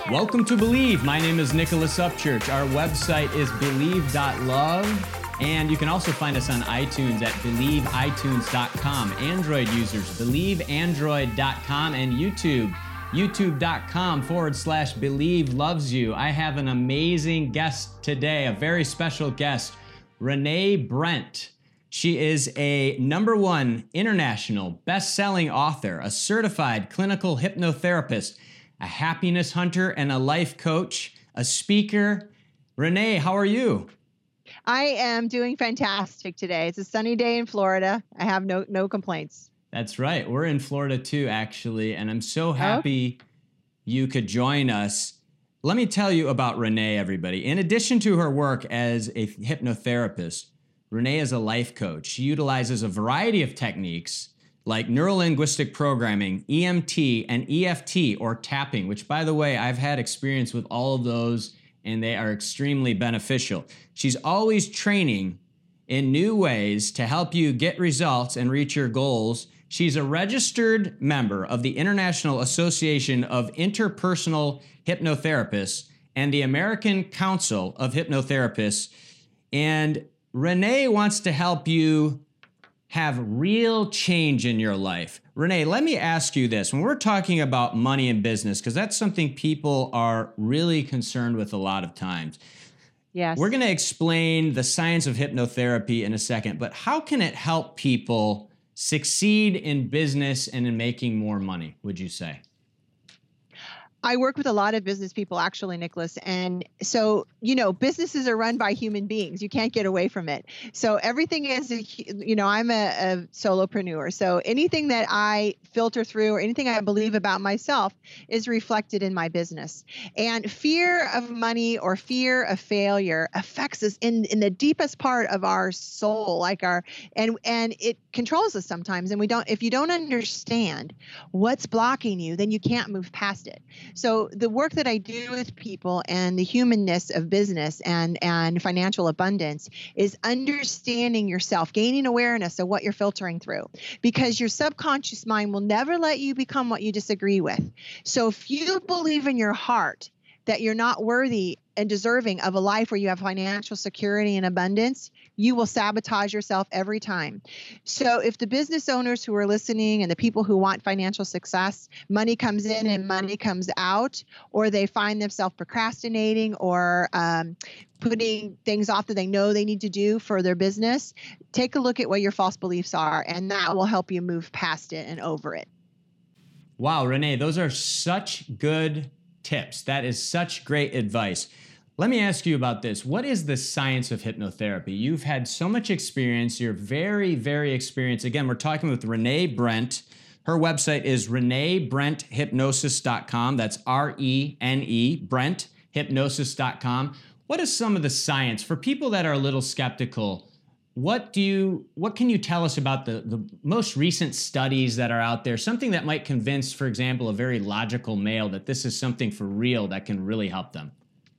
Welcome to Believe. My name is Nicholas Upchurch. Our website is believe.love, and you can also find us on iTunes at believeitunes.com. Android users, believeandroid.com, and YouTube, youtube.com/Believe Loves You. I have an amazing guest today, a very special guest, Renee Brent. She is a #1 international best-selling author, a certified clinical hypnotherapist, a happiness hunter, and a life coach, a speaker. Renee, how are you? I am doing fantastic today. It's a sunny day in Florida. I have no complaints. That's right. We're in Florida too, actually, and I'm so happy you could join us. Let me tell you about Renee, everybody. In addition to her work as a hypnotherapist, Renee is a life coach. She utilizes a variety of techniques like neurolinguistic programming, EMT, and EFT, or tapping, which, by the way, I've had experience with all of those, and they are extremely beneficial. She's always training in new ways to help you get results and reach your goals. She's a registered member of the International Association of Interpersonal Hypnotherapists and the American Council of Hypnotherapists. And Renee wants to help you have real change in your life. Renee, let me ask you this. When we're talking about money and business, because that's something people are really concerned with a lot of times. Yes. We're going to explain the science of hypnotherapy in a second, but how can it help people succeed in business and in making more money, would you say? I work with a lot of business people, actually, Nicholas. And so, businesses are run by human beings. You can't get away from it. So everything is, I'm a solopreneur. So anything that I filter through or anything I believe about myself is reflected in my business. And fear of money or fear of failure affects us in the deepest part of our soul, and it controls us sometimes. And if you don't understand what's blocking you, then you can't move past it. So the work that I do with people and the humanness of business and financial abundance is understanding yourself, gaining awareness of what you're filtering through, because your subconscious mind will never let you become what you disagree with. So if you believe in your heart that you're not worthy and deserving of a life where you have financial security and abundance, you will sabotage yourself every time. So if the business owners who are listening and the people who want financial success, money comes in and money comes out, or they find themselves procrastinating or putting things off that they know they need to do for their business, take a look at what your false beliefs are, and that will help you move past it and over it. Wow, Renee, those are such good tips. That is such great advice. Let me ask you about this. What is the science of hypnotherapy? You've had so much experience. You're very, very experienced. Again, we're talking with Renee Brent. Her website is reneebrenthypnosis.com. That's RENE, brenthypnosis.com. What is some of the science for people that are a little skeptical? What can you tell us about the most recent studies that are out there? Something that might convince, for example, a very logical male that this is something for real that can really help them.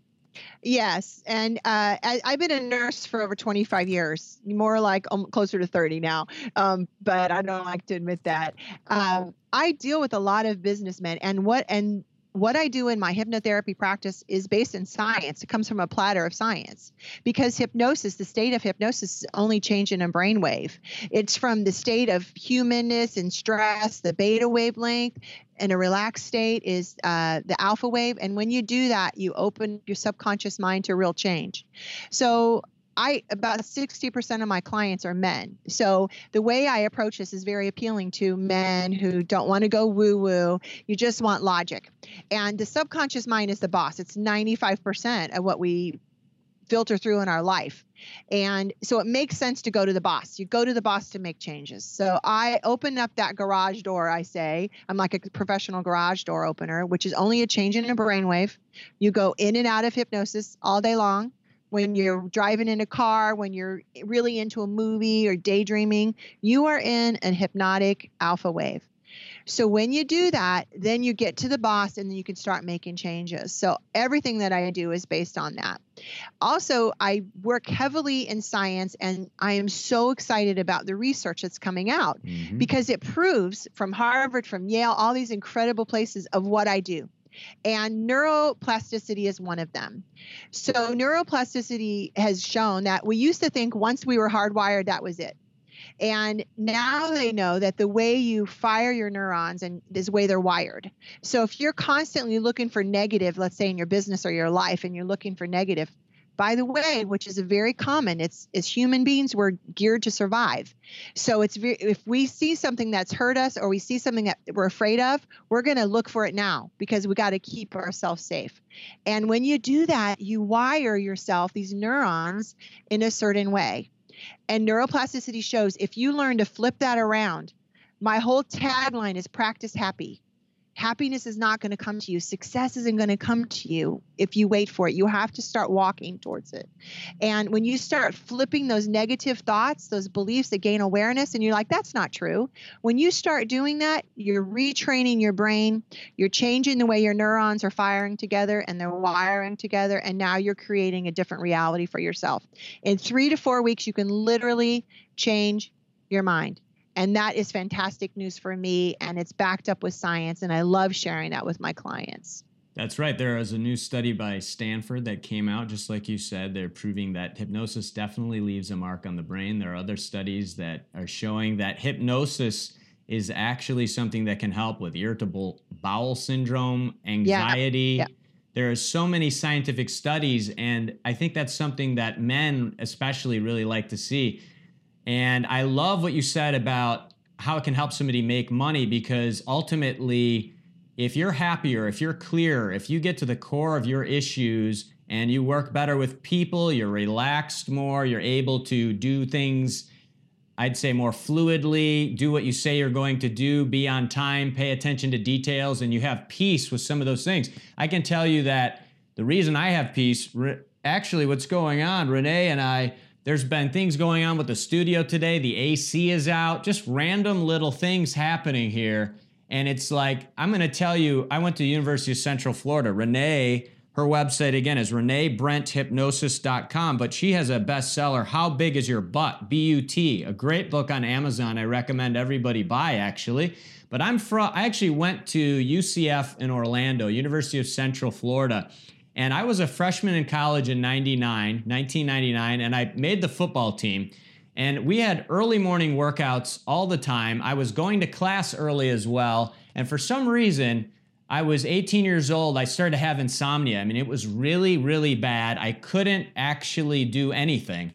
Yes. And I've been a nurse for over 25 years, more like closer to 30 now. But I don't like to admit that. I deal with a lot of businessmen, and what I do in my hypnotherapy practice is based in science. It comes from a platter of science, because hypnosis, the state of hypnosis, is only changing a brainwave. It's from the state of humanness and stress, the beta wavelength, and a relaxed state is the alpha wave. And when you do that, you open your subconscious mind to real change. So about 60% of my clients are men. So the way I approach this is very appealing to men who don't want to go woo-woo. You just want logic. And the subconscious mind is the boss. It's 95% of what we filter through in our life. And so it makes sense to go to the boss. You go to the boss to make changes. So I open up that garage door, I say. I'm like a professional garage door opener, which is only a change in a brainwave. You go in and out of hypnosis all day long. When you're driving in a car, when you're really into a movie or daydreaming, you are in a hypnotic alpha wave. So when you do that, then you get to the boss and then you can start making changes. So everything that I do is based on that. Also, I work heavily in science, and I am so excited about the research that's coming out because it proves from Harvard, from Yale, all these incredible places of what I do. And neuroplasticity is one of them. So neuroplasticity has shown that we used to think once we were hardwired, that was it. And now they know that the way you fire your neurons and is the way they're wired. So if you're constantly looking for negative, let's say in your business or your life, and you're looking for negative, by the way, which is a very common, it's as human beings, we're geared to survive. So if we see something that's hurt us or we see something that we're afraid of, we're going to look for it now because we got to keep ourselves safe. And when you do that, you wire yourself, these neurons, in a certain way. And neuroplasticity shows if you learn to flip that around, my whole tagline is practice happy. Happiness is not going to come to you. Success isn't going to come to you if you wait for it. You have to start walking towards it. And when you start flipping those negative thoughts, those beliefs that gain awareness, and you're like, that's not true. When you start doing that, you're retraining your brain. You're changing the way your neurons are firing together and they're wiring together. And now you're creating a different reality for yourself. In 3 to 4 weeks, you can literally change your mind. And that is fantastic news for me, and it's backed up with science, and I love sharing that with my clients. That's right. There is a new study by Stanford that came out, just like you said. They're proving that hypnosis definitely leaves a mark on the brain. There are other studies that are showing that hypnosis is actually something that can help with irritable bowel syndrome, anxiety. Yeah. There are so many scientific studies, and I think that's something that men especially really like to see. And I love what you said about how it can help somebody make money, because ultimately, if you're happier, if you're clearer, if you get to the core of your issues and you work better with people, you're relaxed more, you're able to do things, I'd say, more fluidly, do what you say you're going to do, be on time, pay attention to details, and you have peace with some of those things. I can tell you that the reason I have peace, actually what's going on, Renee and I, there's been things going on with the studio today. The AC is out, just random little things happening here. And it's like, I'm going to tell you, I went to the University of Central Florida. Renee, her website again is reneebrenthypnosis.com, but she has a bestseller, How Big Is Your Butt? B-U-T, a great book on Amazon. I recommend everybody buy, actually. But I actually went to UCF in Orlando, University of Central Florida. And I was a freshman in college in 1999, and I made the football team. And we had early morning workouts all the time. I was going to class early as well. And for some reason, I was 18 years old. I started to have insomnia. I mean, it was really, really bad. I couldn't actually do anything.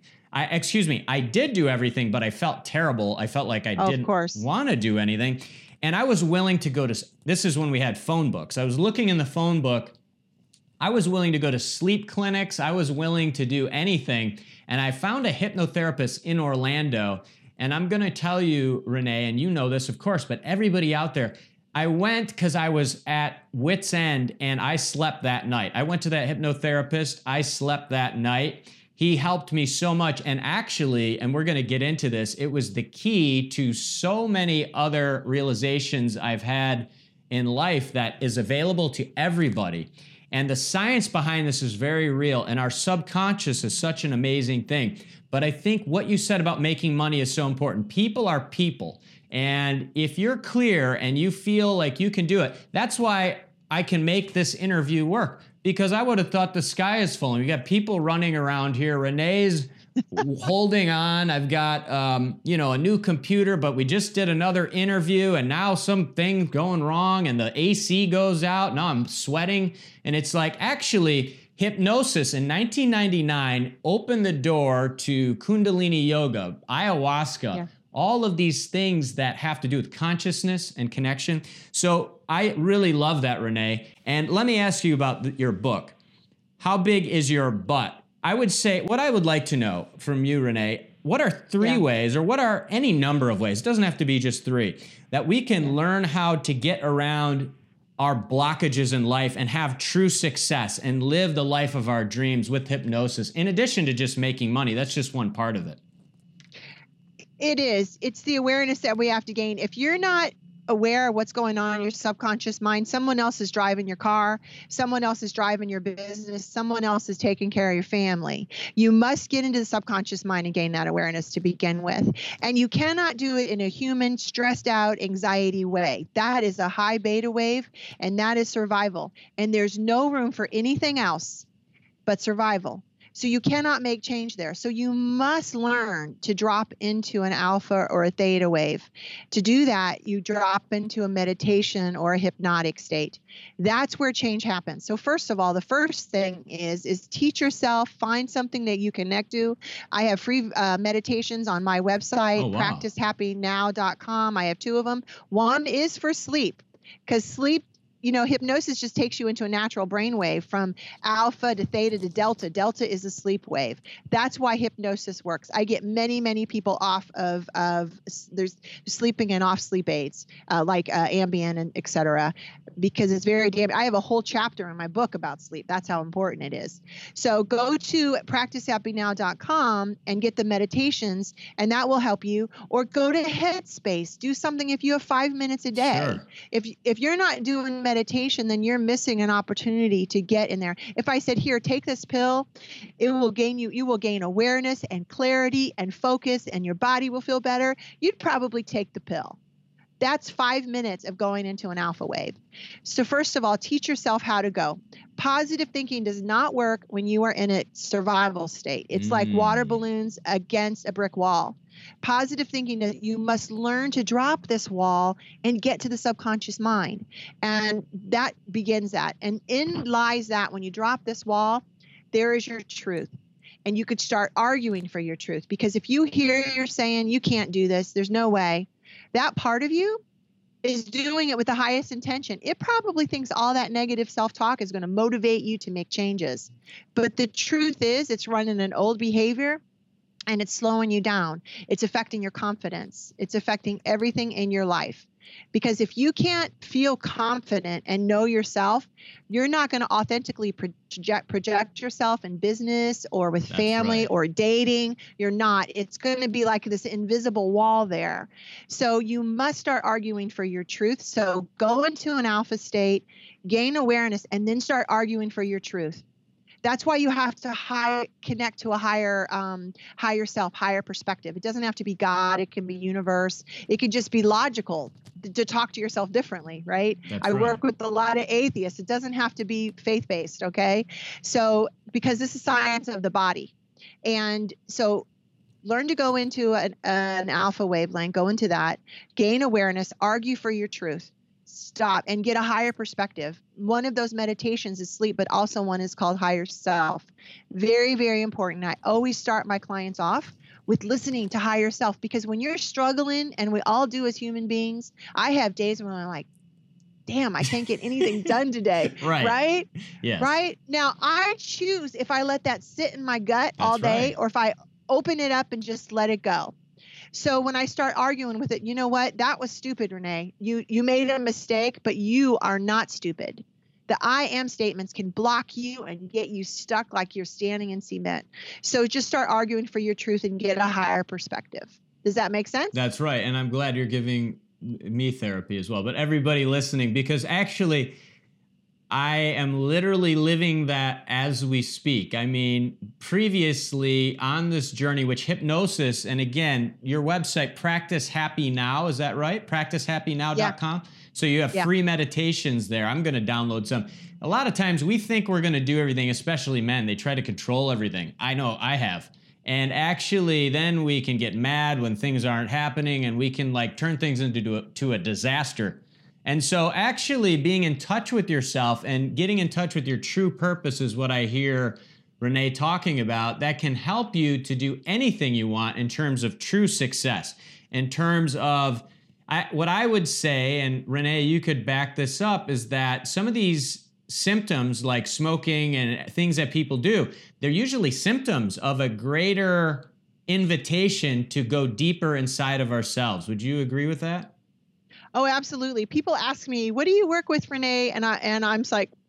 I did do everything, but I felt terrible. I felt like I didn't want to do anything. And I was willing to go to, this is when we had phone books. I was looking in the phone book. I was willing to go to sleep clinics. I was willing to do anything. And I found a hypnotherapist in Orlando. And I'm going to tell you, Renee, and you know this, of course, but everybody out there, I went because I was at wit's end and I slept that night. I went to that hypnotherapist. I slept that night. He helped me so much. And actually, and we're going to get into this, it was the key to so many other realizations I've had in life that is available to everybody. And the science behind this is very real. And our subconscious is such an amazing thing. But I think what you said about making money is so important. People are people. And if you're clear and you feel like you can do it, that's why I can make this interview work. Because I would have thought the sky is falling. We got people running around here. Renee's holding on. I've got, a new computer, but we just did another interview and now something going wrong and the AC goes out. Now I'm sweating. And it's like, actually, hypnosis in 1999 opened the door to Kundalini yoga, ayahuasca, all of these things that have to do with consciousness and connection. So I really love that, Renee. And let me ask you about your book. How Big Is Your Butt? I would say, what I would like to know from you, Renee, what are 3 ways, or what are any number of ways, it doesn't have to be just 3, that we can learn how to get around our blockages in life and have true success and live the life of our dreams with hypnosis, in addition to just making money? That's just one part of it. It is. It's the awareness that we have to gain. If you're not aware of what's going on in your subconscious mind, someone else is driving your car, someone else is driving your business, someone else is taking care of your family. You must get into the subconscious mind and gain that awareness to begin with. And you cannot do it in a human, stressed out, anxiety way. That is a high beta wave, and that is survival. And there's no room for anything else but survival. So you cannot make change there. So you must learn to drop into an alpha or a theta wave. To do that, you drop into a meditation or a hypnotic state. That's where change happens. So first of all, the first thing is teach yourself, find something that you connect to. I have free meditations on my website, practicehappynow.com. I have 2 of them. One is for sleep, because sleep, hypnosis just takes you into a natural brainwave from alpha to theta to delta. Delta is a sleep wave. That's why hypnosis works. I get many, many people off of there's sleeping and off sleep aids like Ambien and et cetera, because it's very damaging. I have a whole chapter in my book about sleep. That's how important it is. So go to practicehappynow.com and get the meditations, and that will help you. Or go to Headspace. Do something if you have 5 minutes a day. Sure. If you're not doing meditation, then you're missing an opportunity to get in there. If I said, here, take this pill, you will gain awareness and clarity and focus, and your body will feel better, you'd probably take the pill. That's 5 minutes of going into an alpha wave. So first of all, teach yourself how to go. Positive thinking does not work when you are in a survival state. It's like water balloons against a brick wall. Positive thinking, that you must learn to drop this wall and get to the subconscious mind. And that begins that. And in lies that when you drop this wall, there is your truth. And you could start arguing for your truth. Because if you hear you're saying, you can't do this, there's no way, that part of you is doing it with the highest intention. It probably thinks all that negative self-talk is going to motivate you to make changes. But the truth is, it's running an old behavior, and it's slowing you down. It's affecting your confidence. It's affecting everything in your life. Because if you can't feel confident and know yourself, you're not going to authentically project yourself in business or with family or dating. You're not. It's going to be like this invisible wall there. So you must start arguing for your truth. So go into an alpha state, gain awareness, and then start arguing for your truth. That's why you have to connect to a higher self, higher perspective. It doesn't have to be God. It can be universe. It could just be logical to talk to yourself differently, right? I work with a lot of atheists. It doesn't have to be faith-based, okay? So because this is science of the body. And so learn to go into an alpha wavelength, go into that, gain awareness, argue for your truth. Stop and get a higher perspective. One of those meditations is sleep, but also one is called higher self. Very, very important. I always start my clients off with listening to higher self, because when you're struggling, and we all do as human beings, I have days when I'm like, damn, I can't get anything done today. Right? Yes. Right? Now, I choose if I let that sit in my gut all day, or if I open it up and just let it go. So when I start arguing with it, you know what? That was stupid, Renee. You made a mistake, but you are not stupid. The I am statements can block you and get you stuck like you're standing in cement. So just start arguing for your truth and get a higher perspective. Does that make sense? That's right. And I'm glad you're giving me therapy as well, but everybody listening, because actually I am literally living that as we speak. I mean, previously on this journey, which hypnosis, and again, your website, Practice Happy Now, is that right? PracticeHappyNow.com. Yeah. So you have free meditations there. I'm going to download some. A lot of times we think we're going to do everything, especially men. They try to control everything. I know I have. And actually, then we can get mad when things aren't happening, and we can like turn things into a disaster. And so actually being in touch with yourself and getting in touch with your true purpose is what I hear Renee talking about. That can help you to do anything you want in terms of true success, in terms of what I would say, and Renee, you could back this up, is that some of these symptoms like smoking and things that people do, they're usually symptoms of a greater invitation to go deeper inside of ourselves. Would you agree with that? Oh, absolutely. People ask me, what do you work with, Renee? And I'm like,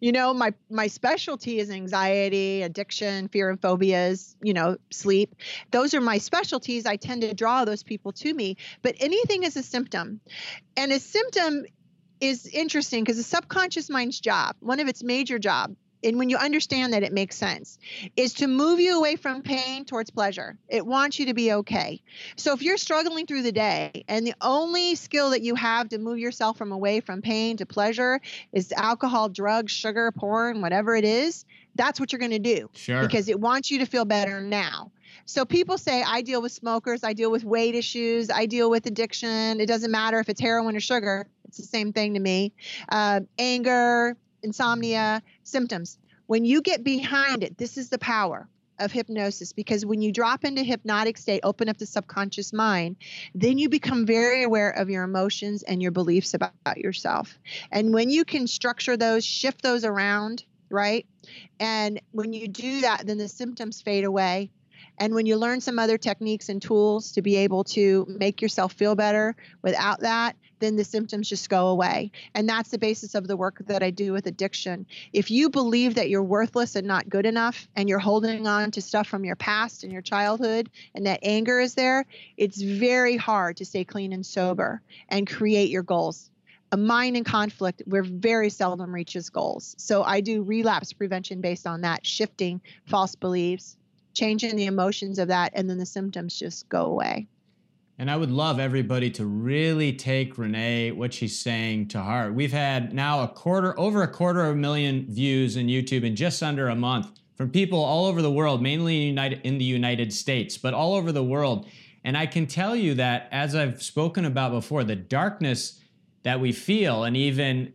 My specialty is anxiety, addiction, fear and phobias, sleep. Those are my specialties. I tend to draw those people to me, but anything is a symptom. And a symptom is interesting because the subconscious mind's job, one of its major job, and when you understand that, it makes sense, is to move you away from pain towards pleasure. It wants you to be okay. So if you're struggling through the day and the only skill that you have to move yourself away from pain to pleasure is alcohol, drugs, sugar, porn, whatever it is, that's what you're going to do. Sure. Because it wants you to feel better now. So people say, I deal with smokers, I deal with weight issues, I deal with addiction. It doesn't matter if it's heroin or sugar. It's the same thing to me. Anger, insomnia, symptoms. When you get behind it, this is the power of hypnosis, because when you drop into hypnotic state, open up the subconscious mind, then you become very aware of your emotions and your beliefs about yourself. And when you can structure those, shift those around, right? And when you do that, then the symptoms fade away. And when you learn some other techniques and tools to be able to make yourself feel better without that, then the symptoms just go away. And that's the basis of the work that I do with addiction. If you believe that you're worthless and not good enough, and you're holding on to stuff from your past and your childhood, and that anger is there, it's very hard to stay clean and sober and create your goals. A mind in conflict, we're very seldom reaches goals. So I do relapse prevention based on that, shifting false beliefs, changing the emotions of that, and then the symptoms just go away. And I would love everybody to really take Renee, what she's saying, to heart. We've had now over a quarter of a million views in YouTube in just under a month from people all over the world, mainly in the United States, but all over the world. And I can tell you that, as I've spoken about before, the darkness that we feel, and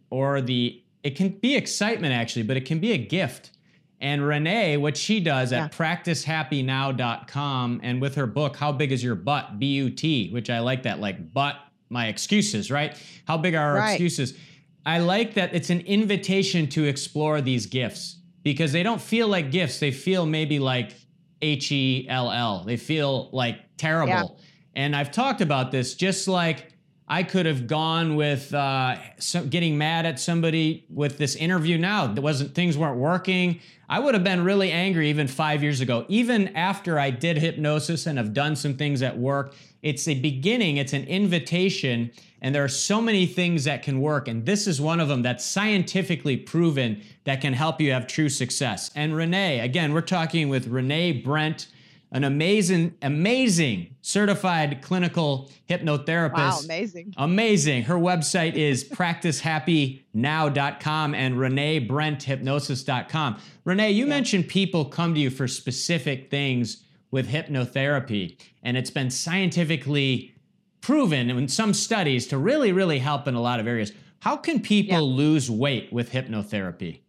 it can be excitement actually, but it can be a gift. And Renee, what she does at practicehappynow.com, and with her book, How Big Is Your Butt? B-U-T, which I like that, like butt, my excuses, right? How big are our excuses? I like that it's an invitation to explore these gifts, because they don't feel like gifts. They feel maybe like H-E-L-L. They feel like terrible. Yeah. And I've talked about this, just like I could have gone with getting mad at somebody with this interview now. Things weren't working. I would have been really angry even 5 years ago. Even after I did hypnosis and have done some things at work, it's a beginning, it's an invitation, and there are so many things that can work. And this is one of them that's scientifically proven that can help you have true success. And Renee, again, we're talking with Renee Brent, an amazing certified clinical hypnotherapist. Wow, amazing. Amazing. Her website is practicehappynow.com and reneebrenthypnosis.com. Renee, you mentioned people come to you for specific things with hypnotherapy, and it's been scientifically proven in some studies to really, really help in a lot of areas. How can people lose weight with hypnotherapy?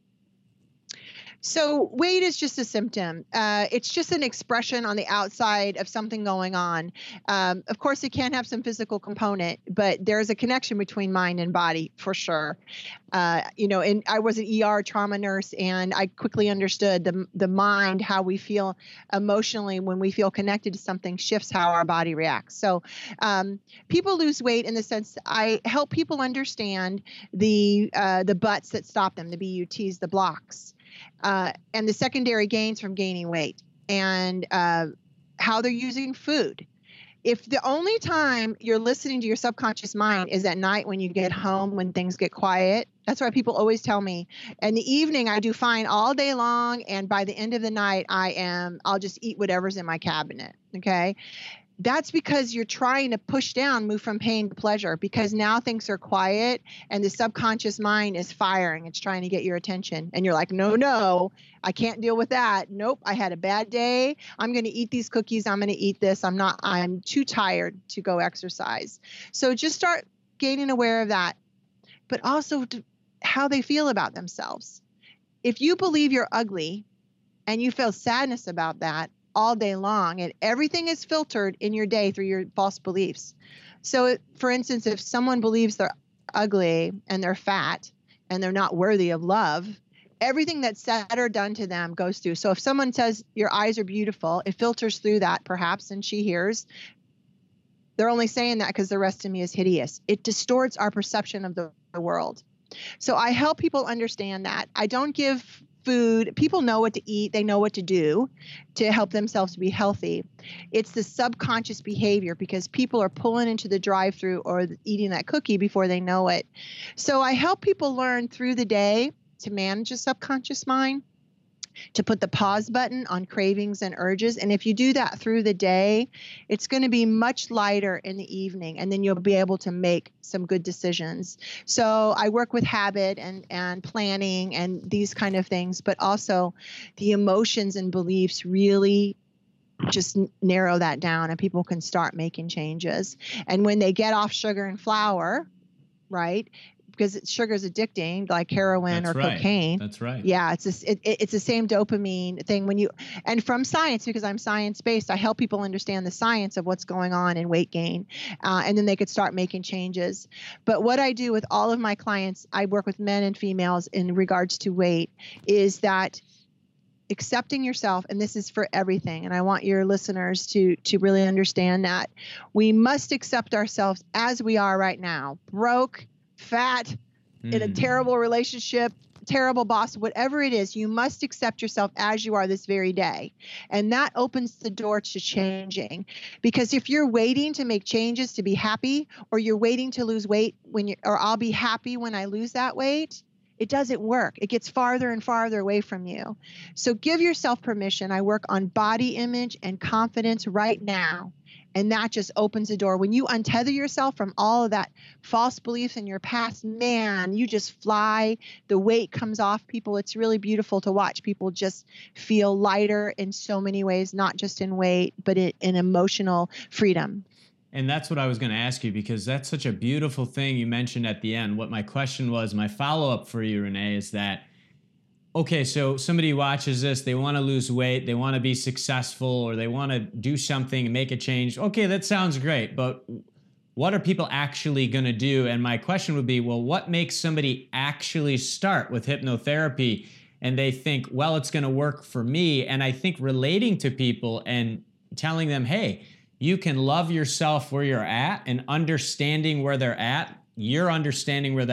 So weight is just a symptom. It's just an expression on the outside of something going on. Of course, it can have some physical component, but there's a connection between mind and body for sure. And I was an ER trauma nurse, and I quickly understood the mind, how we feel emotionally when we feel connected to something shifts how our body reacts. So people lose weight in the sense I help people understand the butts that stop them, the BUTs, the blocks. And the secondary gains from gaining weight, and how they're using food. If the only time you're listening to your subconscious mind is at night when you get home, when things get quiet, that's why people always tell me, in the evening I do fine all day long, and by the end of the night I'll just eat whatever's in my cabinet. Okay. That's because you're trying to move from pain to pleasure, because now things are quiet and the subconscious mind is firing. It's trying to get your attention. And you're like, no, I can't deal with that. Nope, I had a bad day. I'm going to eat these cookies. I'm going to eat this. I'm too tired to go exercise. So just start gaining aware of that, but also how they feel about themselves. If you believe you're ugly and you feel sadness about that all day long, and everything is filtered in your day through your false beliefs. So for instance, if someone believes they're ugly and they're fat and they're not worthy of love, everything that's said or done to them goes through. So if someone says your eyes are beautiful, it filters through that perhaps, and she hears, they're only saying that because the rest of me is hideous. It distorts our perception of the world. So I help people understand that. I don't give food. People know what to eat. They know what to do to help themselves be healthy. It's the subconscious behavior because people are pulling into the drive-through or eating that cookie before they know it. So I help people learn through the day to manage a subconscious mind, to put the pause button on cravings and urges. And if you do that through the day, it's going to be much lighter in the evening, and then you'll be able to make some good decisions. So I work with habit and planning and these kind of things, but also the emotions and beliefs really just narrow that down, and people can start making changes. And when they get off sugar and flour, right? Because sugar is addicting, like heroin or cocaine. That's right. Yeah, it's the same dopamine thing when you, and from science, because I'm science-based, I help people understand the science of what's going on in weight gain, and then they could start making changes. But what I do with all of my clients, I work with men and females in regards to weight, is that accepting yourself, and this is for everything, and I want your listeners to really understand that we must accept ourselves as we are right now, broke, fat, in a terrible relationship, terrible boss, whatever it is, you must accept yourself as you are this very day. And that opens the door to changing. Because if you're waiting to make changes to be happy, or you're waiting to lose weight or I'll be happy when I lose that weight, it doesn't work. It gets farther and farther away from you. So give yourself permission. I work on body image and confidence right now. And that just opens the door. When you untether yourself from all of that false beliefs in your past, man, you just fly. The weight comes off people. It's really beautiful to watch people just feel lighter in so many ways, not just in weight, but in emotional freedom. And that's what I was going to ask you, because that's such a beautiful thing you mentioned at the end. What my question was, my follow-up for you, Renee, is that, okay, so somebody watches this, they want to lose weight, they want to be successful, or they want to do something and make a change. Okay, that sounds great, but what are people actually going to do? And my question would be, well, what makes somebody actually start with hypnotherapy and they think, well, it's going to work for me? And I think relating to people and telling them, hey, you can love yourself where you're at, and understanding where they're at, you're understanding where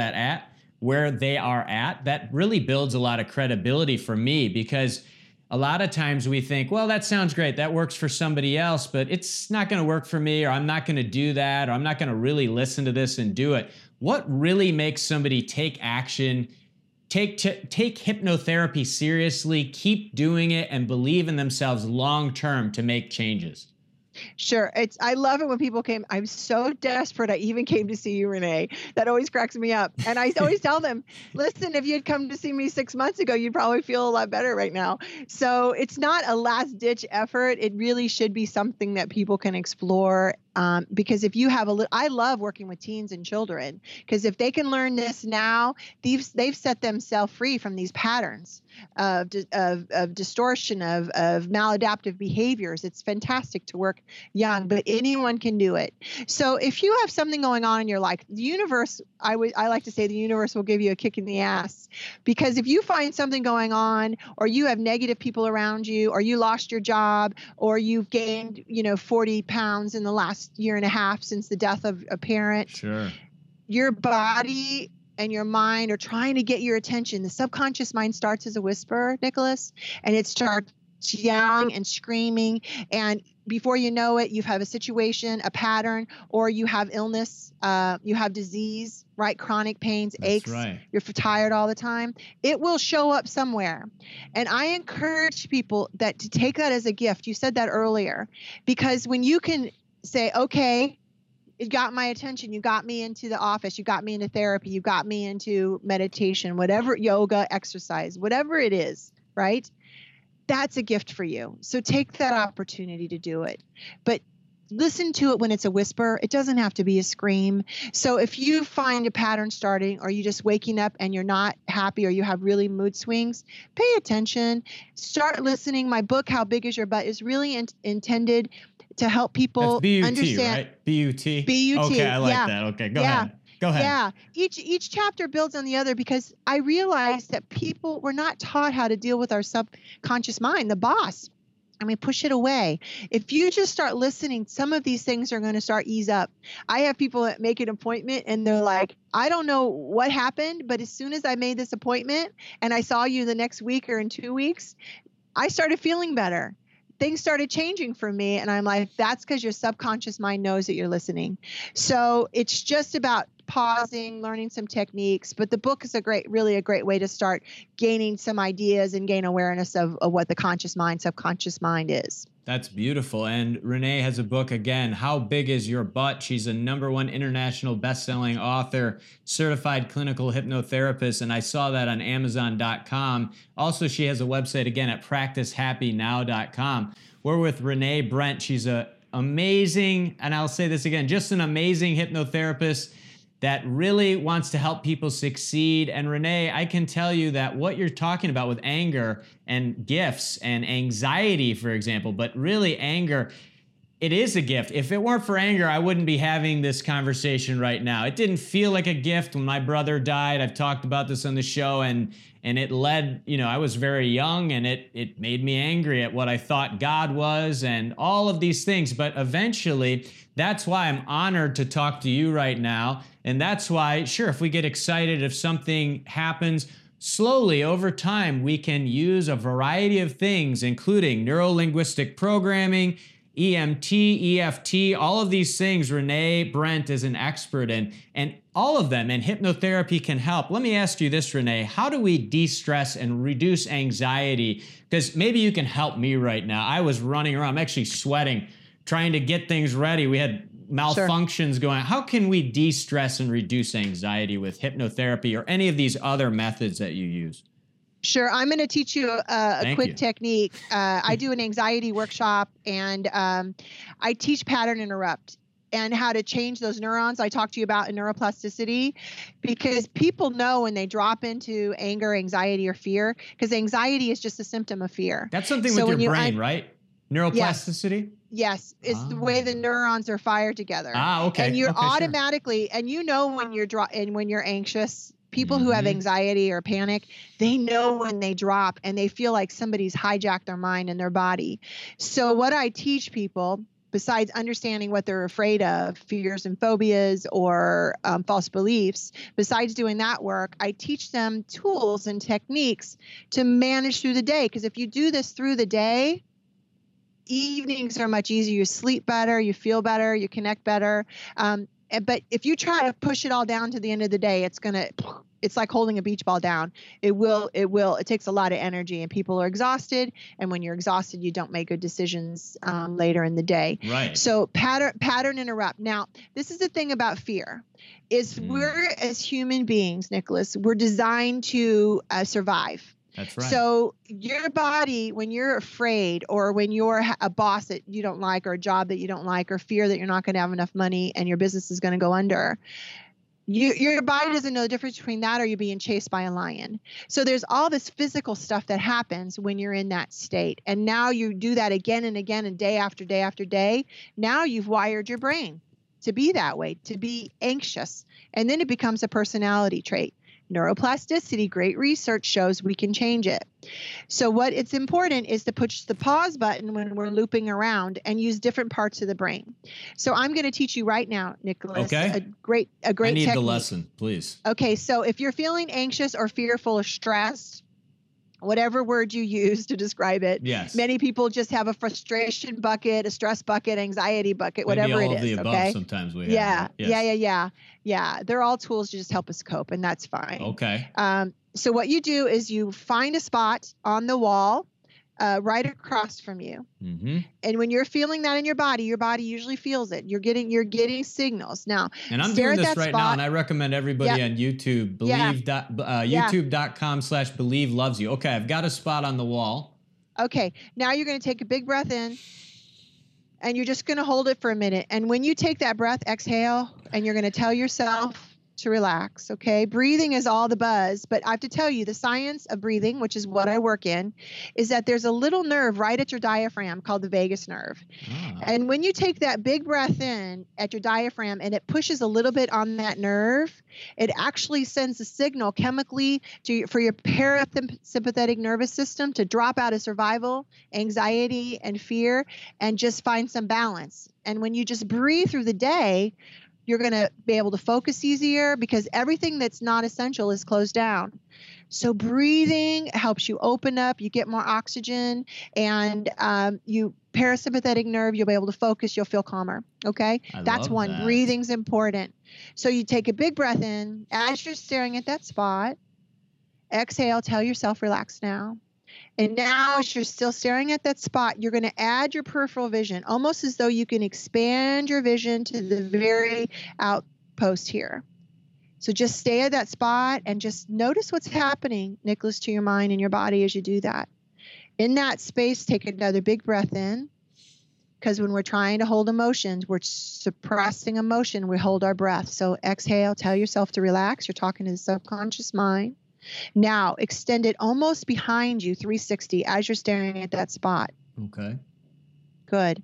they are at, that really builds a lot of credibility for me, because a lot of times we think, well, that sounds great, that works for somebody else, but it's not going to work for me, or I'm not going to do that, or I'm not going to really listen to this and do it. What really makes somebody take action, take hypnotherapy seriously, keep doing it, and believe in themselves long term to make changes? Sure. I love it when people came. I'm so desperate. I even came to see you, Renee. That always cracks me up. And I always tell them, listen, if you'd come to see me 6 months ago, you'd probably feel a lot better right now. So it's not a last ditch effort. It really should be something that people can explore. Because if you have I love working with teens and children, because if they can learn this now, they've set themselves free from these patterns of distortion, of maladaptive behaviors. It's fantastic to work young, but anyone can do it. So if you have something going on in your life, the universe, I like to say the universe will give you a kick in the ass, because if you find something going on, or you have negative people around you, or you lost your job, or you've gained 40 pounds in the last year and a half since the death of a parent, sure, your body and your mind are trying to get your attention. The subconscious mind starts as a whisper, Nicholas, and it starts yelling and screaming. And before you know it, you have a situation, a pattern, or you have illness, you have disease, right? Chronic pains, aches, right. You're tired all the time. It will show up somewhere. And I encourage people to take that as a gift. You said that earlier, because when you can say, okay, it got my attention. You got me into the office. You got me into therapy. You got me into meditation, whatever, yoga, exercise, whatever it is, right? That's a gift for you. So take that opportunity to do it. But listen to it when it's a whisper. It doesn't have to be a scream. So if you find a pattern starting, or you just waking up and you're not happy, or you have really mood swings, pay attention. Start listening. My book, How Big Is Your Butt, is really intended to help people That's B-U-T, understand. Right? B-U-T? B-U-T. Okay, I like that. Okay, go ahead. Yeah. Each chapter builds on the other, because I realized that people were not taught how to deal with our subconscious mind, the boss. push it away. If you just start listening, some of these things are going to start ease up. I have people that make an appointment and they're like, I don't know what happened, but as soon as I made this appointment and I saw you the next week or in 2 weeks, I started feeling better. Things started changing for me. And I'm like, that's because your subconscious mind knows that you're listening. So it's just about pausing, learning some techniques. But the book is really a great way to start gaining some ideas and gain awareness of what the conscious mind, subconscious mind is. That's beautiful. And Renee has a book again, How Big Is Your Butt? She's a #1 international best-selling author, certified clinical hypnotherapist, and I saw that on Amazon.com. Also, she has a website again at practicehappynow.com. We're with Renee Brent. She's an amazing, and I'll say this again, just an amazing hypnotherapist that really wants to help people succeed. And Renee, I can tell you that what you're talking about with anger and gifts and anxiety, for example, but really anger, it is a gift. If it weren't for anger, I wouldn't be having this conversation right now. It didn't feel like a gift when my brother died. I've talked about this on the show, and it led, I was very young, and it made me angry at what I thought God was and all of these things. But eventually, that's why I'm honored to talk to you right now. And that's why, sure, if we get excited, if something happens, slowly over time, we can use a variety of things, including neuro-linguistic programming, EMT, EFT, all of these things Renee Brent is an expert in, and all of them, and hypnotherapy can help. Let me ask you this, Renee, how do we de-stress and reduce anxiety? Because maybe you can help me right now. I was running around, I'm actually sweating, trying to get things ready. We had malfunctions going on. How can we de-stress and reduce anxiety with hypnotherapy or any of these other methods that you use? Sure. I'm going to teach you a quick technique. I do an anxiety workshop, and I teach pattern interrupt and how to change those neurons I talked to you about in neuroplasticity, because people know when they drop into anger, anxiety, or fear, because anxiety is just a symptom of fear. That's something with your brain, right? Neuroplasticity? Yes. It's the way the neurons are fired together. Okay. And you're okay, automatically, sure. And when you're anxious, people who have anxiety or panic, they know when they drop and they feel like somebody's hijacked their mind and their body. So what I teach people, besides understanding what they're afraid of, fears and phobias or false beliefs, besides doing that work, I teach them tools and techniques to manage through the day. Because if you do this through the day, evenings are much easier. You sleep better, you feel better, you connect better. But if you try to push it all down to the end of the day, it's like holding a beach ball down. It takes a lot of energy, and people are exhausted. And when you're exhausted, you don't make good decisions later in the day. Right. So pattern interrupt. Now, this is the thing about fear is we're, as human beings, Nicholas, we're designed to survive. That's right. So your body, when you're afraid, or when you're a boss that you don't like, or a job that you don't like, or fear that you're not going to have enough money and your business is going to go under, your body doesn't know the difference between that or you being chased by a lion. So there's all this physical stuff that happens when you're in that state. And now you do that again and again, and day after day after day. Now you've wired your brain to be that way, to be anxious. And then it becomes a personality trait. Neuroplasticity, great research shows we can change it. So what it's important is to push the pause button when we're looping around and use different parts of the brain. So I'm going to teach you right now, Nicholas, a great I need technique. the lesson, please. Okay, so if you're feeling anxious or fearful or stressed, whatever word you use to describe it. Yes. Many people just have a frustration bucket, a stress bucket, anxiety bucket, whatever Maybe all it is. of the above Okay. sometimes we Yeah. have. Yes. Yeah. They're all tools to just help us cope, and that's fine. Okay. So what you do is you find a spot on the wall right across from you. Mm-hmm. And when you're feeling that in your body usually feels it. You're getting signals. Now, and I'm stare doing at this that right spot. now, and I recommend everybody on YouTube, youtube.com/believe loves you. Okay, I've got a spot on the wall. Okay, now you're going to take a big breath in, and you're just going to hold it for a minute. And when you take that breath, exhale, and you're going to tell yourself, to relax. Okay. Breathing is all the buzz, but I have to tell you the science of breathing, which is what I work in, is that there's a little nerve right at your diaphragm called the vagus nerve. And when you take that big breath in at your diaphragm and it pushes a little bit on that nerve, it actually sends a signal chemically for your parasympathetic nervous system to drop out of survival, anxiety, and fear, and just find some balance. And when you just breathe through the day, you're going to be able to focus easier because everything that's not essential is closed down. So breathing helps you open up, you get more oxygen, and you parasympathetic nerve, you'll be able to focus, you'll feel calmer. Okay. That's one. That. Breathing's important. So you take a big breath in as you're staring at that spot. Exhale, tell yourself relax now. And now as you're still staring at that spot, you're going to add your peripheral vision, almost as though you can expand your vision to the very outpost here. So just stay at that spot and just notice what's happening, Nicholas, to your mind and your body as you do that. In that space, take another big breath in, because when we're trying to hold emotions, we're suppressing emotion, we hold our breath. So exhale, tell yourself to relax. You're talking to the subconscious mind. Now, extend it almost behind you, 360, as you're staring at that spot. Okay. Good.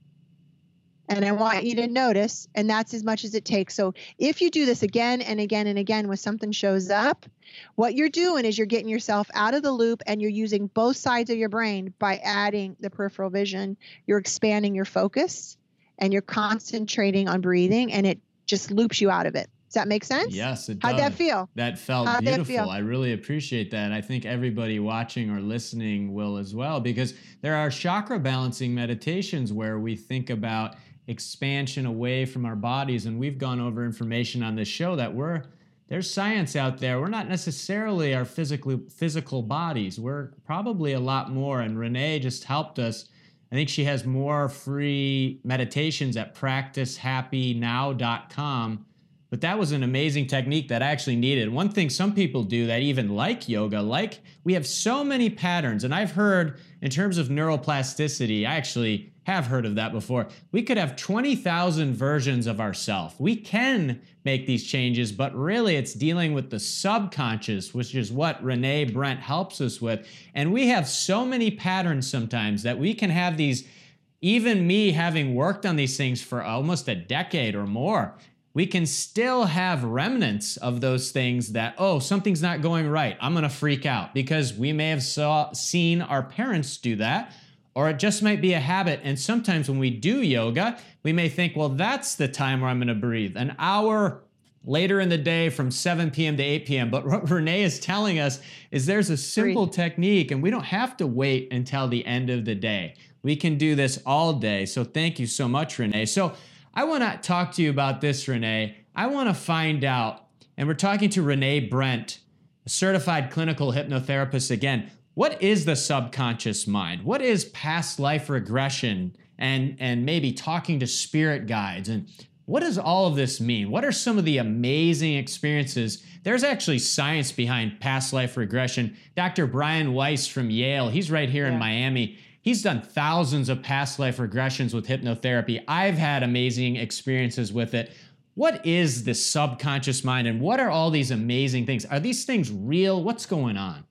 And I want you to notice, and that's as much as it takes. So if you do this again and again and again when something shows up, what you're doing is you're getting yourself out of the loop and you're using both sides of your brain by adding the peripheral vision. You're expanding your focus and you're concentrating on breathing, and it just loops you out of it. Does that make sense? Yes, it does. How'd that feel? That felt beautiful. I really appreciate that. I think everybody watching or listening will as well, because there are chakra balancing meditations where we think about expansion away from our bodies, and we've gone over information on this show that there's science out there. We're not necessarily our physical bodies. We're probably a lot more, and Renee just helped us. I think she has more free meditations at practicehappynow.com. But that was an amazing technique that I actually needed. One thing some people do that even like yoga, we have so many patterns, and I've heard in terms of neuroplasticity, I actually have heard of that before. We could have 20,000 versions of ourselves. We can make these changes, but really it's dealing with the subconscious, which is what Renee Brent helps us with. And we have so many patterns sometimes that we can have these, even me having worked on these things for almost a decade or more, we can still have remnants of those things that, oh, something's not going right, I'm going to freak out, because we may have seen our parents do that, or it just might be a habit. And sometimes when we do yoga, we may think, well, that's the time where I'm going to breathe, an hour later in the day from 7 p.m. to 8 p.m. But what Renee is telling us is there's a simple technique, and we don't have to wait until the end of the day. We can do this all day. So thank you so much, Renee. So I want to talk to you about this, Renee. I want to find out, and we're talking to Renee Brent, a certified clinical hypnotherapist again. What is the subconscious mind? What is past life regression and maybe talking to spirit guides? And what does all of this mean? What are some of the amazing experiences? There's actually science behind past life regression. Dr. Brian Weiss from Yale, he's right here in Miami. He's done thousands of past life regressions with hypnotherapy. I've had amazing experiences with it. What is the subconscious mind, and what are all these amazing things? Are these things real? What's going on?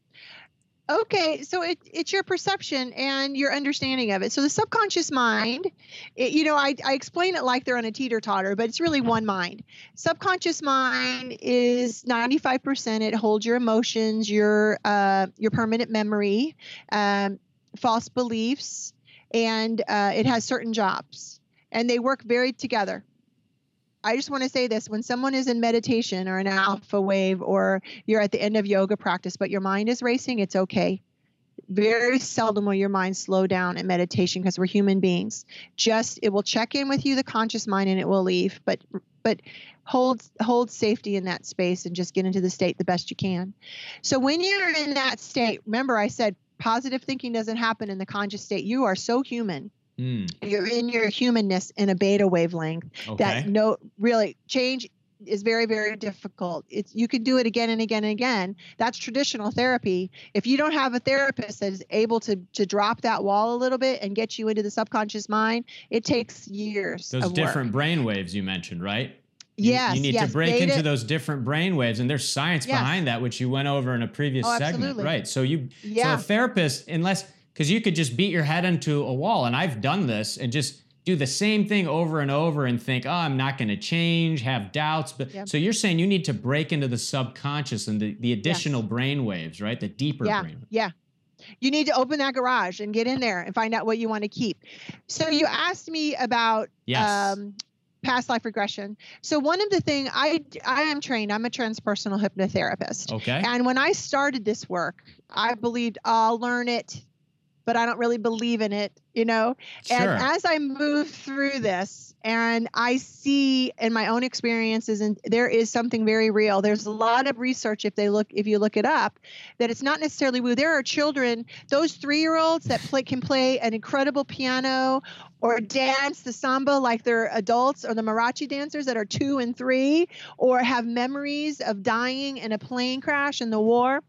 Okay, so it's your perception and your understanding of it. So the subconscious mind, I explain it like they're on a teeter-totter, but it's really one mind. Subconscious mind is 95%. It holds your emotions, your permanent memory, false beliefs, and it has certain jobs, and they work very together. I just want to say this: when someone is in meditation or an alpha wave, or you're at the end of yoga practice, but your mind is racing, it's okay. Very seldom will your mind slow down in meditation, because we're human beings. It will check in with you, the conscious mind, and it will leave. But hold safety in that space and just get into the state the best you can. So when you're in that state, remember I said positive thinking doesn't happen in the conscious state. You are so human. You're in your humanness in a beta wavelength. That really change is very, very difficult. You can do it again and again and again. That's traditional therapy. If you don't have a therapist that is able to drop that wall a little bit and get you into the subconscious mind, it takes years. Those different brain waves you mentioned, right? You Yes, need to yes. break into Data. those different brain waves, and there's science Yes. behind that, which you went over in a previous Oh, segment, absolutely. right? So a Yeah. therapist, because you could just beat your head into a wall, and I've done this, and just do the same thing over and over and think, oh, I'm not going to change, have doubts. But Yeah. so you're saying you need to break into the subconscious and the additional Yes. brain waves, right? The deeper Yeah. brain. Yeah. You need to open that garage and get in there and find out what you want to keep. So you asked me about Yes. past life regression. So one of the things I am trained, I'm a transpersonal hypnotherapist. Okay. And when I started this work, I believed I'll learn it, but I don't really believe in it, And Sure. as I move through this and I see in my own experiences, and there is something very real. There's a lot of research if you look it up, that it's not necessarily woo. There are children, those 3-year-olds that can play an incredible piano or dance the samba like they're adults, or the Marathi dancers that are 2 and 3, or have memories of dying in a plane crash in the war.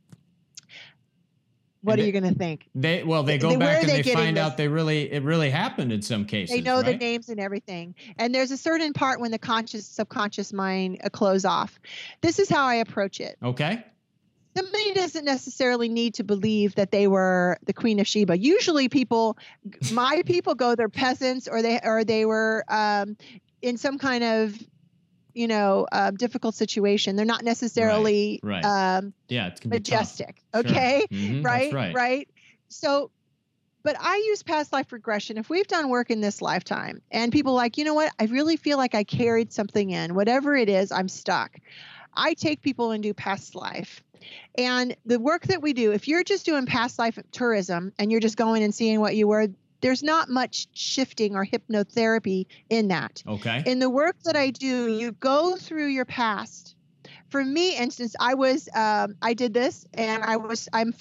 What are you going to think? They go back and they find out it really happened in some cases. They know the right? names and everything. And there's a certain part when the subconscious mind close off. This is how I approach it. Okay. Somebody doesn't necessarily need to believe that they were the Queen of Sheba. Usually my people go, they're peasants, or they were in some kind of difficult situation. They're not necessarily right. Yeah, it can be majestic. Tough. Okay. Sure. Mm-hmm, right. That's right. Right. So, but I use past life regression. If we've done work in this lifetime and people like, you know what, I really feel like I carried something in, whatever it is, I'm stuck. I take people and do past life. And the work that we do, if you're just doing past life tourism and you're just going and seeing what you were, there's not much shifting or hypnotherapy in that. Okay. In the work that I do, you go through your past. For me, instance, I did this, and I'm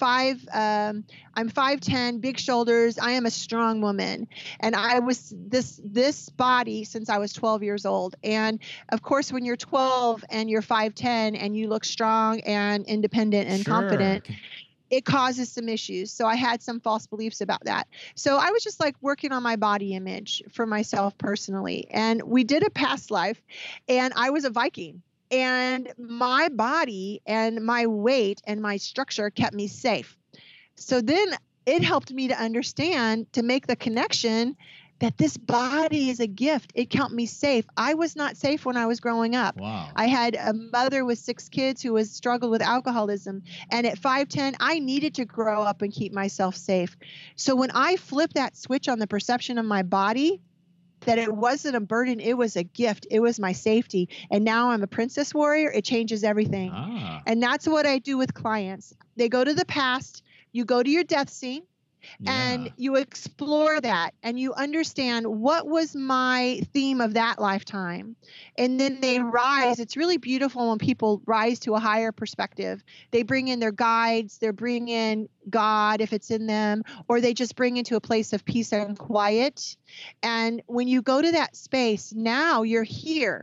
5'10", big shoulders. I am a strong woman, and I was this body since I was 12 years old. And of course, when you're 12 and you're 5'10" and you look strong and independent and confident, it causes some issues. So I had some false beliefs about that. So I was just like working on my body image for myself personally. And we did a past life, and I was a Viking. And my body and my weight and my structure kept me safe. So then it helped me to understand, to make the connection that this body is a gift. It kept me safe. I was not safe when I was growing up. Wow. I had a mother with 6 kids who struggled with alcoholism. And at 5'10", I needed to grow up and keep myself safe. So when I flipped that switch on the perception of my body, that it wasn't a burden, it was a gift. It was my safety. And now I'm a princess warrior. It changes everything. And that's what I do with clients. They go to the past. You go to your death scene. And you explore that and you understand what was my theme of that lifetime. And then they rise. It's really beautiful when people rise to a higher perspective. They bring in their guides, they bring in God if it's in them, or they just bring into a place of peace and quiet. And when you go to that space, now you're here.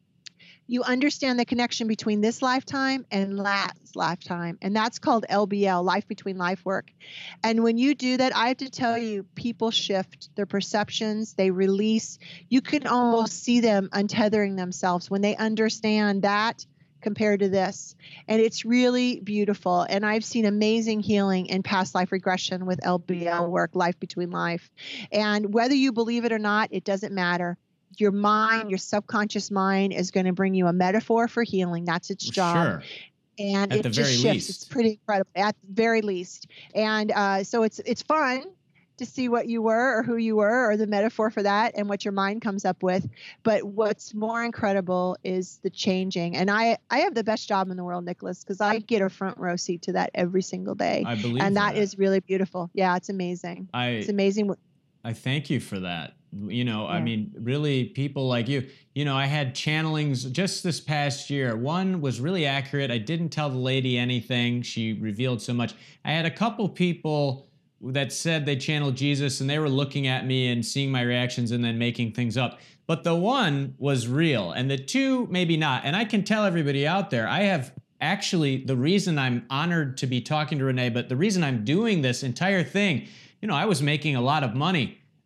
You understand the connection between this lifetime and last lifetime. And that's called LBL, Life Between Life Work. And when you do that, I have to tell you, people shift their perceptions, they release. You can almost see them untethering themselves when they understand that compared to this. And it's really beautiful. And I've seen amazing healing in past life regression with LBL work, Life Between Life. And whether you believe it or not, it doesn't matter. Your mind, your subconscious mind is going to bring you a metaphor for healing. That's its job. Sure. And at it just shifts. Least. It's pretty incredible at the very least. And so it's fun to see what you were or who you were or the metaphor for that and what your mind comes up with. But what's more incredible is the changing. And I have the best job in the world, Nicholas, because I get a front row seat to that every single day. I believe and that is really beautiful. Yeah, it's amazing. It's amazing. I thank you for that. I mean, really, people like you, I had channelings just this past year. One was really accurate. I didn't tell the lady anything. She revealed so much. I had a couple people that said they channeled Jesus and they were looking at me and seeing my reactions and then making things up. But the one was real and the two, maybe not. And I can tell everybody out there, I have actually, the reason I'm honored to be talking to Renee, but the reason I'm doing this entire thing, I was making a lot of money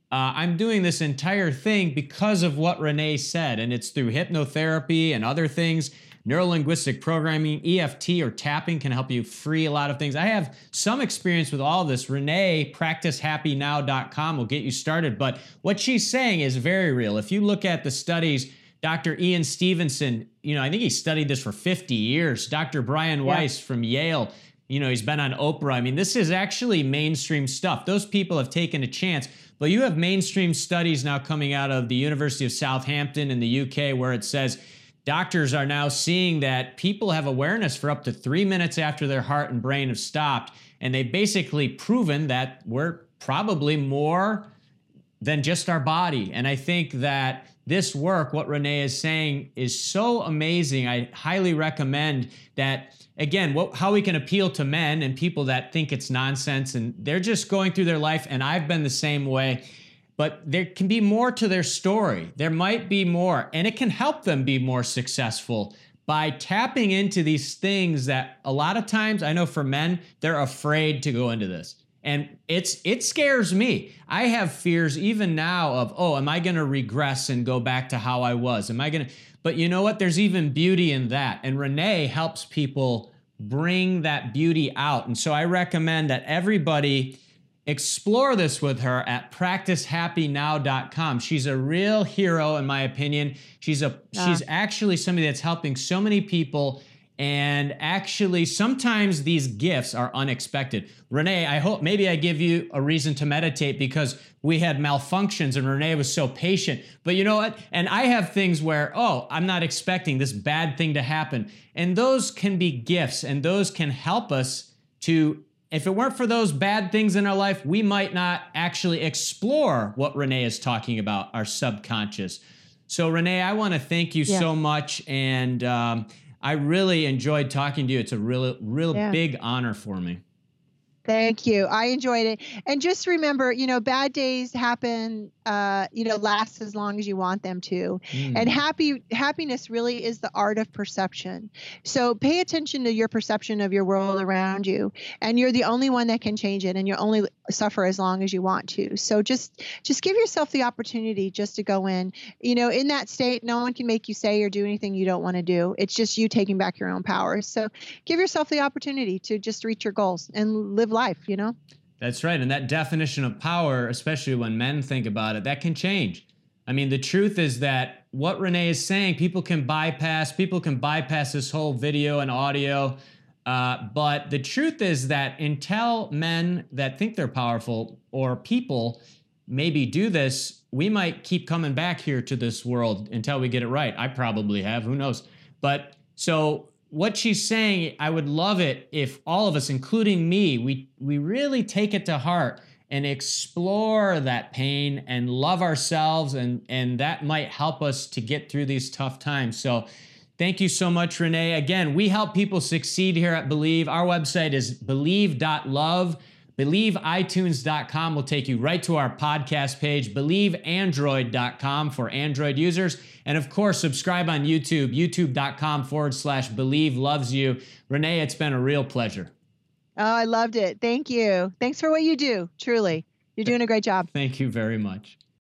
I'm doing this entire thing because of what Renee said, and it's through hypnotherapy and other things. Neurolinguistic programming, EFT or tapping can help you free a lot of things. I have some experience with all of this. Renee, practicehappynow.com will get you started. But what she's saying is very real. If you look at the studies, Dr. Ian Stevenson, I think he studied this for 50 years. Dr. Brian Weiss from Yale, he's been on Oprah. I mean, this is actually mainstream stuff. Those people have taken a chance. But you have mainstream studies now coming out of the University of Southampton in the UK where it says doctors are now seeing that people have awareness for up to 3 minutes after their heart and brain have stopped. And they've basically proven that we're probably more than just our body. And I think that this work, what Renee is saying, is so amazing. I highly recommend that. Again, how we can appeal to men and people that think it's nonsense and they're just going through their life, and I've been the same way, but there can be more to their story. There might be more, and it can help them be more successful by tapping into these things that a lot of times, I know for men, they're afraid to go into this. And it scares me. I have fears even now of, am I going to regress and go back to how I was? But you know what? There's even beauty in that. And Renee helps people bring that beauty out. And so I recommend that everybody explore this with her at practicehappynow.com. She's a real hero, in my opinion. She's actually somebody that's helping so many people. And actually, sometimes these gifts are unexpected. Renee, I hope maybe I give you a reason to meditate because we had malfunctions and Renee was so patient. But you know what? And I have things where, I'm not expecting this bad thing to happen. And those can be gifts, and those can help us to, if it weren't for those bad things in our life, we might not actually explore what Renee is talking about, our subconscious. So Renee, I want to thank you so much. And I really enjoyed talking to you. It's a real big honor for me. Thank you. I enjoyed it. And just remember, bad days happen, last as long as you want them to. And happiness really is the art of perception. So pay attention to your perception of your world around you. And you're the only one that can change it. And you only suffer as long as you want to. So just give yourself the opportunity just to go in. In that state, no one can make you say or do anything you don't want to do. It's just you taking back your own power. So give yourself the opportunity to just reach your goals and live life, That's right. And that definition of power, especially when men think about it, that can change. I mean, the truth is that what Renee is saying, people can bypass this whole video and audio. But the truth is that until men that think they're powerful or people maybe do this, we might keep coming back here to this world until we get it right. I probably have, who knows? But so what she's saying, I would love it if all of us, including me, we really take it to heart and explore that pain and love ourselves, and that might help us to get through these tough times. So thank you so much, Renee. Again, we help people succeed here at Believe. Our website is believe.love. BelieveITunes.com will take you right to our podcast page. BelieveAndroid.com for Android users. And of course, subscribe on YouTube, youtube.com/Believe Loves You. Renee, it's been a real pleasure. Oh, I loved it. Thank you. Thanks for what you do. Truly. You're doing a great job. Thank you very much.